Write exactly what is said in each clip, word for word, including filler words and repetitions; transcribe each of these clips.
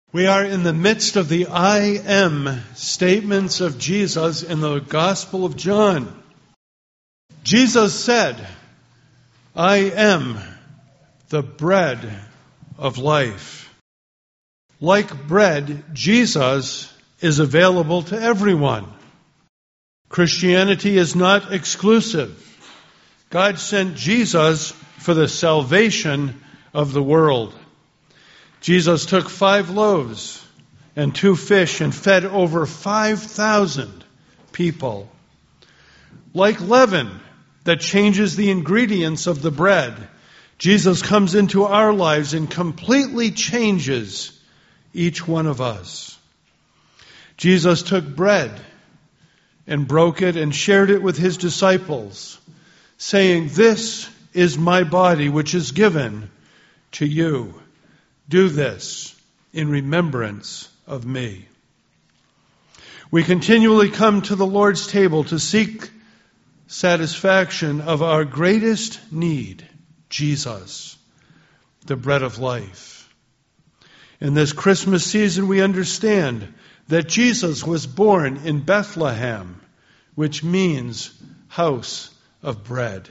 We are in the midst of the I am statements of Jesus in the Gospel of John. Jesus said, I am the bread of life. Like bread, Jesus is available to everyone. Christianity is not exclusive. God sent Jesus for the salvation of the world. Jesus took five loaves and two fish and fed over five thousand people. Like leaven that changes the ingredients of the bread, Jesus comes into our lives and completely changes each one of us. Jesus took bread and broke it and shared it with his disciples, saying, "This is my body, which is given to you. Do this in remembrance of me." We continually come to the Lord's table to seek satisfaction of our greatest need, Jesus, the bread of life. In this Christmas season, we understand that Jesus was born in Bethlehem, which means house of bread.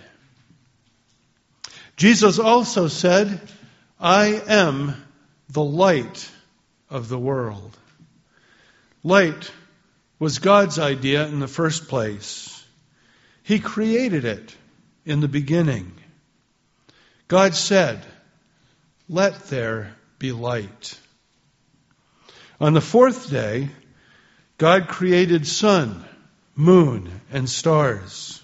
Jesus also said, I am the light of the world. Light was God's idea in the first place. He created it in the beginning. God said, let there be light. On the fourth day, God created sun, moon, and stars.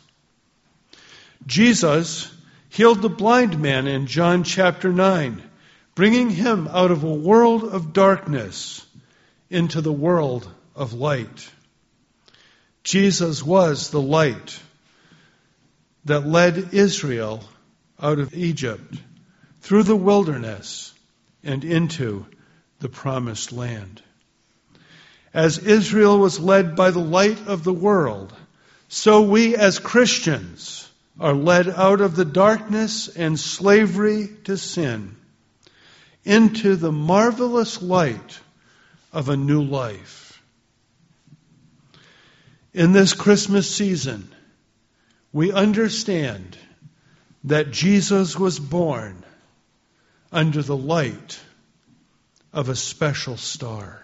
Jesus healed the blind man in John chapter nine, bringing him out of a world of darkness into the world of light. Jesus was the light that led Israel out of Egypt, through the wilderness, and into the promised land. As Israel was led by the light of the world, so we as Christians are led out of the darkness and slavery to sin into the marvelous light of a new life. In this Christmas season, we understand that Jesus was born under the light of a special star.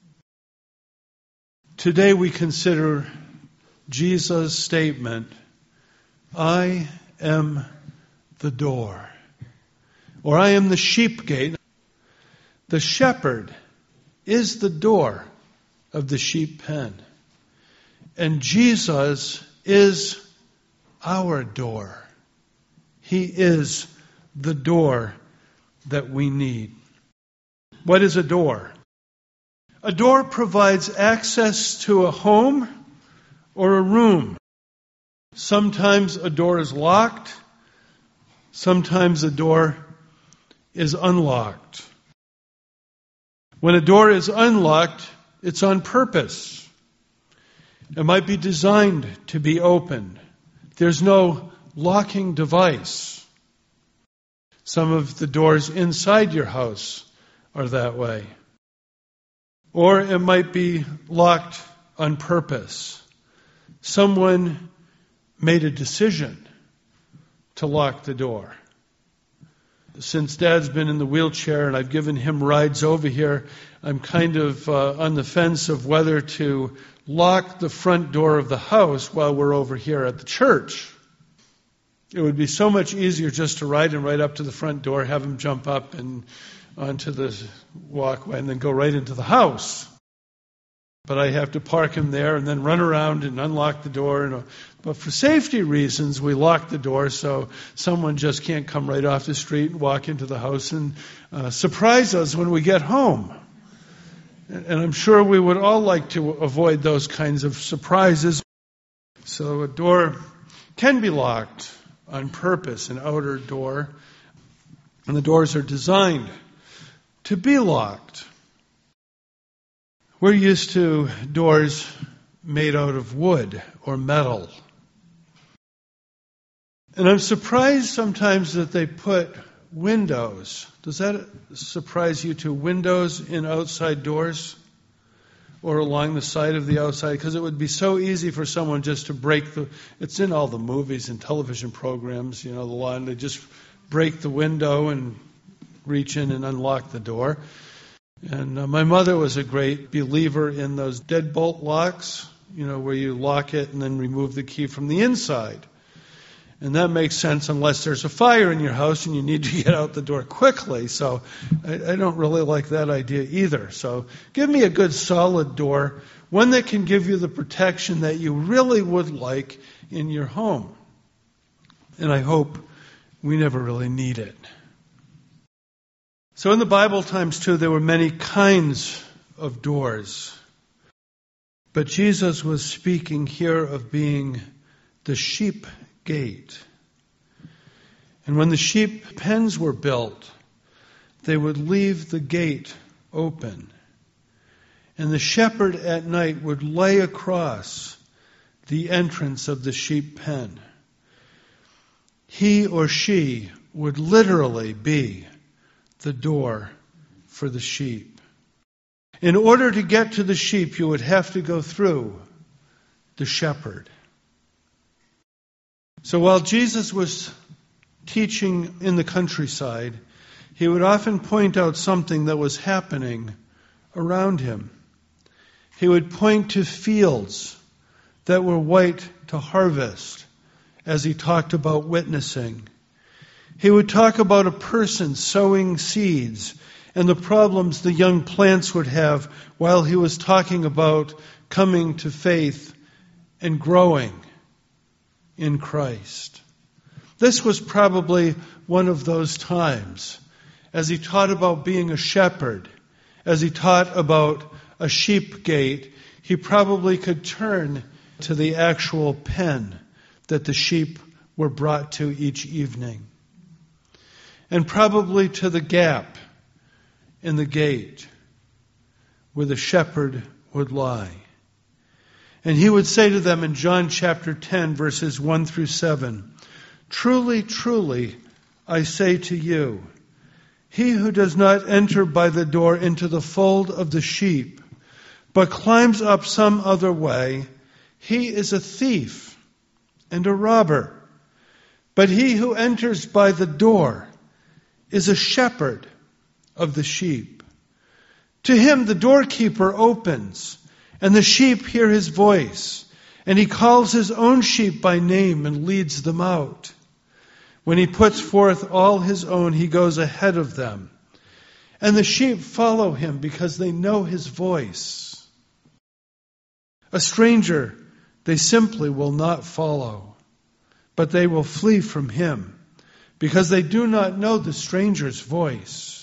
Today we consider Jesus' statement, I am the door, or I am the sheep gate. The shepherd is the door of the sheep pen. And Jesus is our door. He is the door that we need. What is a door? A door provides access to a home or a room. Sometimes a door is locked. Sometimes a door is unlocked. When a door is unlocked, it's on purpose. It might be designed to be opened. There's no locking device. Some of the doors inside your house are that way. Or it might be locked on purpose. Someone made a decision to lock the door. Since Dad's been in the wheelchair and I've given him rides over here, I'm kind of uh, on the fence of whether to lock the front door of the house while we're over here at the church. It would be so much easier just to ride him right up to the front door, have him jump up and onto the walkway and then go right into the house. But I have to park him there and then run around and unlock the door. And, but for safety reasons, we lock the door so someone just can't come right off the street and walk into the house and uh, surprise us when we get home. And, and I'm sure we would all like to avoid those kinds of surprises. So a door can be locked on purpose, an outer door. And the doors are designed to be locked. We're used to doors made out of wood or metal. And I'm surprised sometimes that they put windows. Does that surprise you too? Windows in outside doors or along the side of the outside? Because it would be so easy for someone just to break the, it's in all the movies and television programs, you know, the law, and they just break the window and reach in and unlock the door. And uh, my mother was a great believer in those deadbolt locks, you know, where you lock it and then remove the key from the inside. And that makes sense unless there's a fire in your house and you need to get out the door quickly. So I, I don't really like that idea either. So give me a good solid door, one that can give you the protection that you really would like in your home. And I hope we never really need it. So in the Bible times too, there were many kinds of doors. But Jesus was speaking here of being the sheep gate. And when the sheep pens were built, they would leave the gate open. And the shepherd at night would lay across the entrance of the sheep pen. He or she would literally be the door for the sheep. In order to get to the sheep, you would have to go through the shepherd. So while Jesus was teaching in the countryside, he would often point out something that was happening around him. He would point to fields that were white to harvest as he talked about witnessing. He would talk about a person sowing seeds and the problems the young plants would have while he was talking about coming to faith and growing in Christ. This was probably one of those times, as he taught about being a shepherd, as he taught about a sheep gate, he probably could turn to the actual pen that the sheep were brought to each evening. And probably to the gap in the gate where the shepherd would lie. And he would say to them in John chapter ten, verses one through seven, "Truly, truly, I say to you, he who does not enter by the door into the fold of the sheep, but climbs up some other way, he is a thief and a robber. But he who enters by the door is a shepherd of the sheep. To him the doorkeeper opens, and the sheep hear his voice, and he calls his own sheep by name and leads them out. When he puts forth all his own, he goes ahead of them, and the sheep follow him because they know his voice. A stranger they simply will not follow, but they will flee from him, because they do not know the stranger's voice."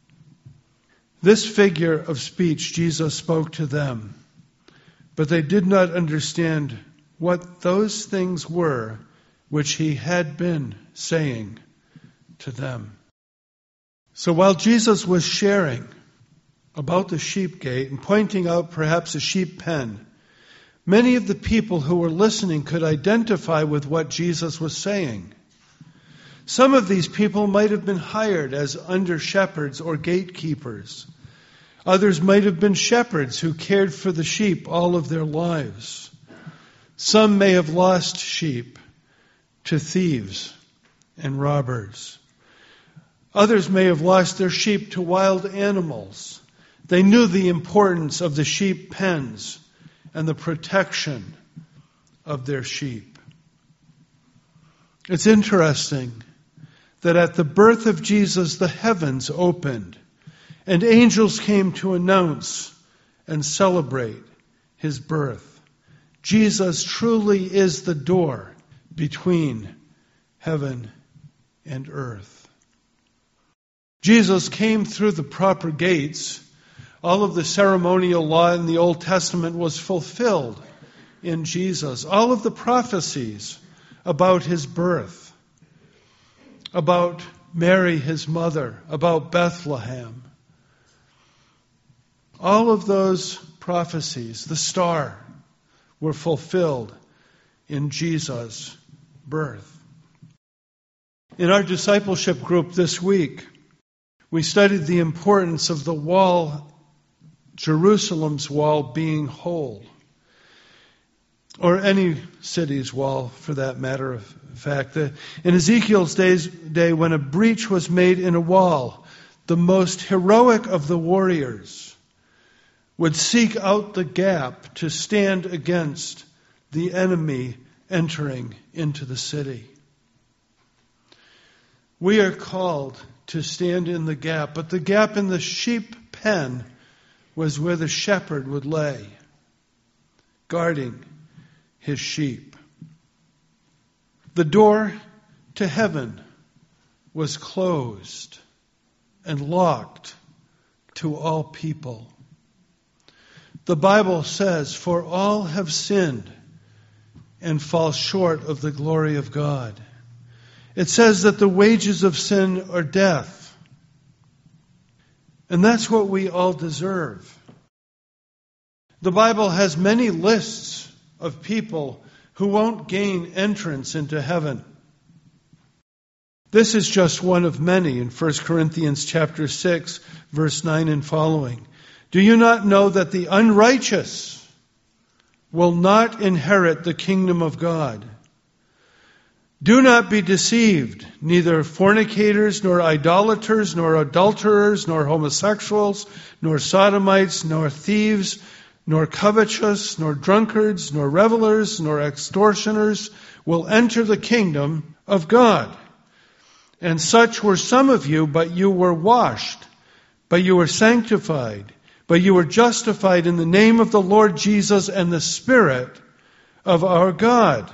This figure of speech Jesus spoke to them, but they did not understand what those things were which he had been saying to them. So while Jesus was sharing about the sheep gate and pointing out perhaps a sheep pen, many of the people who were listening could identify with what Jesus was saying. Some of these people might have been hired as under-shepherds or gatekeepers. Others might have been shepherds who cared for the sheep all of their lives. Some may have lost sheep to thieves and robbers. Others may have lost their sheep to wild animals. They knew the importance of the sheep pens and the protection of their sheep. It's interesting that at the birth of Jesus, the heavens opened, and angels came to announce and celebrate his birth. Jesus truly is the door between heaven and earth. Jesus came through the proper gates. All of the ceremonial law in the Old Testament was fulfilled in Jesus. All of the prophecies about his birth, about Mary, his mother, about Bethlehem. All of those prophecies, the star, were fulfilled in Jesus' birth. In our discipleship group this week, we studied the importance of the wall, Jerusalem's wall, being whole. Or any city's wall, for that matter of fact. In Ezekiel's days, day, when a breach was made in a wall, the most heroic of the warriors would seek out the gap to stand against the enemy entering into the city. We are called to stand in the gap, but the gap in the sheep pen was where the shepherd would lay, guarding his sheep. The door to heaven was closed and locked to all people. The Bible says, "For all have sinned and fall short of the glory of God." It says that the wages of sin are death. And that's what we all deserve. The Bible has many lists of people who won't gain entrance into heaven. This is just one of many in First Corinthians chapter six, verse nine and following. "Do you not know that the unrighteous will not inherit the kingdom of God? Do not be deceived. Neither fornicators, nor idolaters, nor adulterers, nor homosexuals, nor sodomites, nor thieves, nor covetous, nor drunkards, nor revelers, nor extortioners will enter the kingdom of God. And such were some of you, but you were washed, but you were sanctified, but you were justified in the name of the Lord Jesus and the Spirit of our God."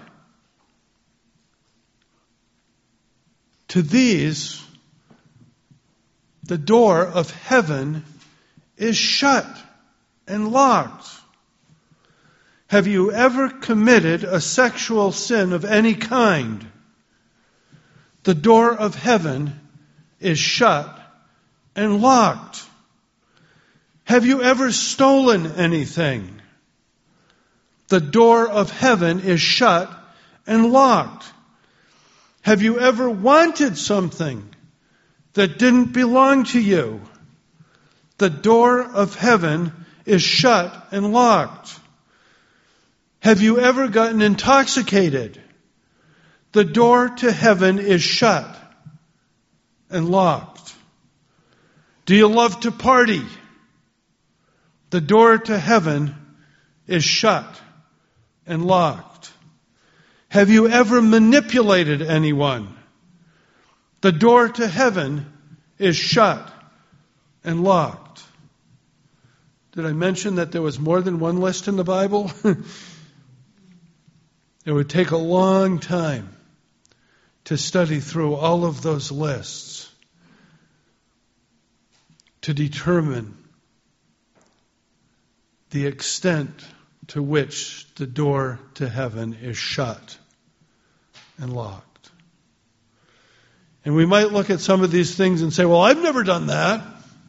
To these, the door of heaven is shut and locked. Have you ever committed a sexual sin of any kind? The door of heaven is shut and locked. Have you ever stolen anything? The door of heaven is shut and locked. Have you ever wanted something that didn't belong to you? The door of heaven is shut and locked. Have you ever gotten intoxicated? The door to heaven is shut and locked. Do you love to party? The door to heaven is shut and locked. Have you ever manipulated anyone? The door to heaven is shut and locked. Did I mention that there was more than one list in the Bible? It would take a long time to study through all of those lists to determine the extent to which the door to heaven is shut and locked. And we might look at some of these things and say, well, I've never done that.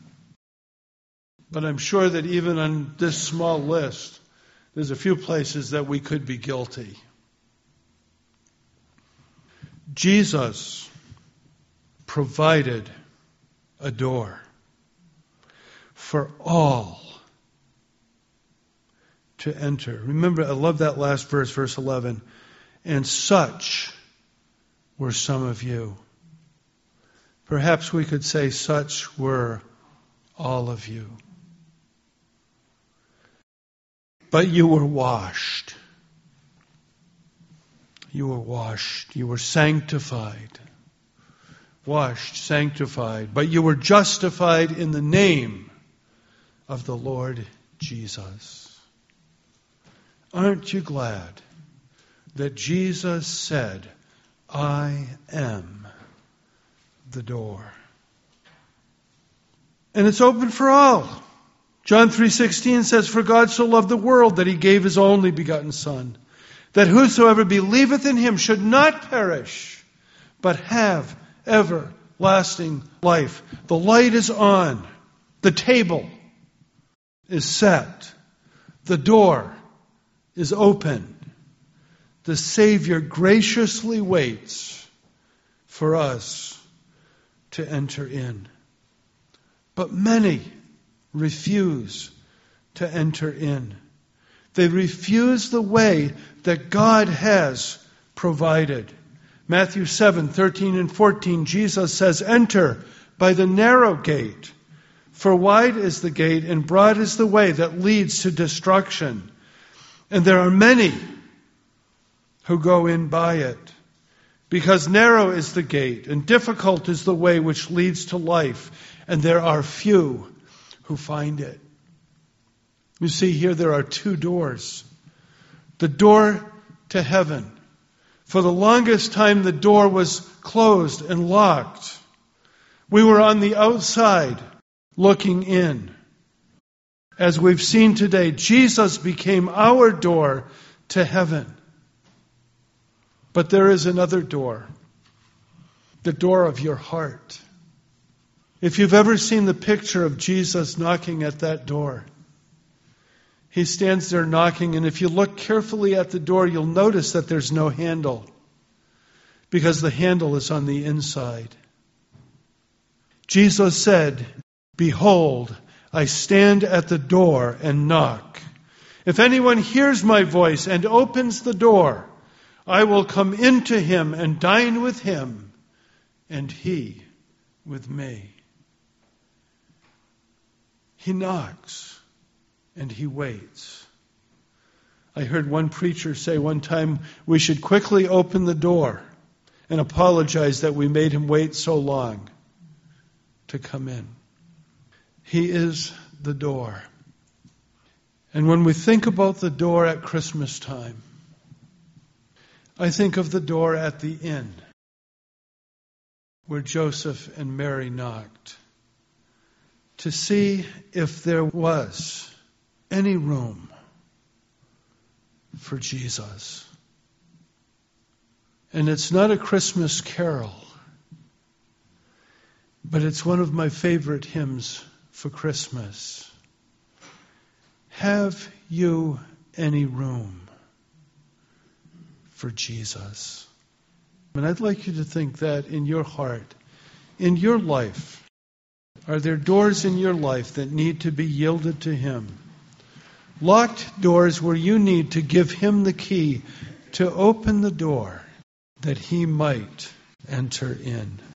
But I'm sure that even on this small list, there's a few places that we could be guilty. Jesus provided a door for all to enter. Remember, I love that last verse, verse eleven. And such were some of you. Perhaps we could say such were all of you. But you were washed. You were washed. You were sanctified. Washed, sanctified. But you were justified in the name of the Lord Jesus. Aren't you glad that Jesus said, I am the door? And it's open for all. John three sixteen says, For God so loved the world that he gave his only begotten Son, that whosoever believeth in him should not perish, but have everlasting life. The light is on. The table is set. The door is open. The Savior graciously waits for us to enter in. But many refuse to enter in. They refuse the way that God has provided. Matthew seven, thirteen and fourteen, Jesus says, "Enter by the narrow gate, for wide is the gate and broad is the way that leads to destruction. And there are many who go in by it. Because narrow is the gate and difficult is the way which leads to life, and there are few who find it." You see, here there are two doors. The door to heaven. For the longest time, the door was closed and locked. We were on the outside looking in. As we've seen today, Jesus became our door to heaven. But there is another door, the door of your heart. If you've ever seen the picture of Jesus knocking at that door, he stands there knocking, and if you look carefully at the door, you'll notice that there's no handle, because the handle is on the inside. Jesus said, "Behold, I stand at the door and knock. If anyone hears my voice and opens the door, I will come into him and dine with him, and he with me." He knocks and he waits. I heard one preacher say one time we should quickly open the door and apologize that we made him wait so long to come in. He is the door. And when we think about the door at Christmas time, I think of the door at the inn where Joseph and Mary knocked to see if there was any room for Jesus. And it's not a Christmas carol, but it's one of my favorite hymns for Christmas. Have you any room for Jesus? And I'd like you to think that in your heart, in your life. Are there doors in your life that need to be yielded to him? Locked doors where you need to give him the key to open the door that he might enter in.